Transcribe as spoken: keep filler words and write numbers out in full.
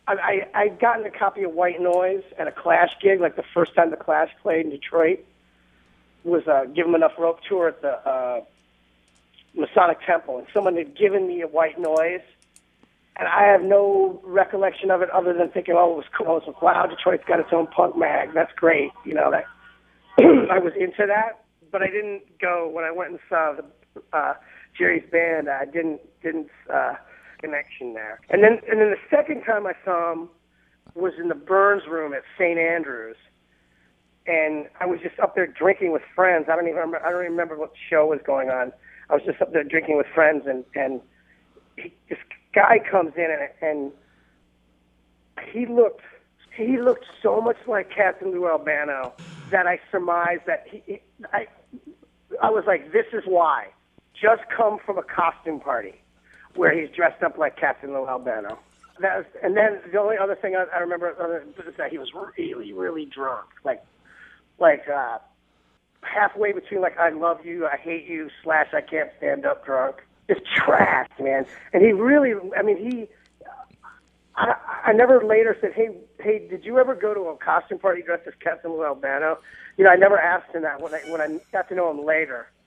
I, I I'd gotten a copy of White Noise at a Clash gig, like the first time the Clash played in Detroit. Was uh, Give 'Em Enough Rope tour at the uh, Masonic Temple, and someone had given me a White Noise, and I have no recollection of it other than thinking, oh, it was cool. I was like, wow, Detroit's got its own punk mag. That's great. You know, that I was into that, but I didn't go when I went and saw the, uh, Jerry's band. I didn't didn't uh, connection there. And then and then the second time I saw him was in the Burns Room at Saint Andrews. And I was just up there drinking with friends. I don't even remember, I don't even remember what show was going on. I was just up there drinking with friends, and and he, this guy comes in, and and he looked he looked so much like Captain Lou Albano that I surmised that he, he I I was like, this is why. Just come from a costume party where he's dressed up like Captain Lou Albano. That was, and then the only other thing I, I remember was that he was really really drunk, like. Like, uh, halfway between, like, I love you, I hate you, slash, I can't stand up drunk. Just trash, man. And he really, I mean, he, I, I never later said, hey, hey, did you ever go to a costume party dressed as Captain Lou Albano? You know, I never asked him that when I, when I got to know him later.